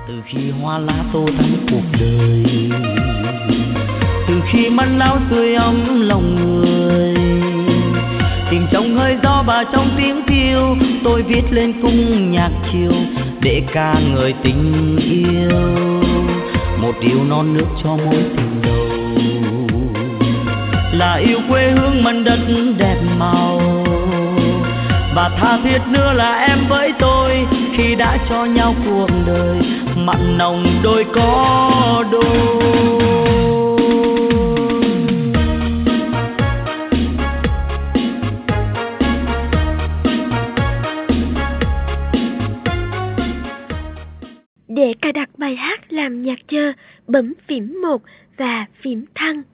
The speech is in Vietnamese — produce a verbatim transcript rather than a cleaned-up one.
Từ khi hoa lá tô thắm cuộc đời, từ khi mắn áo sưởi ấm lòng người, tình trong hơi gió và trong tiếng thiêu, tôi viết lên cung nhạc chiều để ca người tình yêu. Một điều non nước cho mối tình đầu, là yêu quê hương mảnh đất đẹp màu, và tha thiết nữa là em với tôi khi đã cho nhau cuộc đời mặn nồng đôi có đôi. Để cài đặt bài hát làm nhạc chờ, bấm phím một và phím thăng.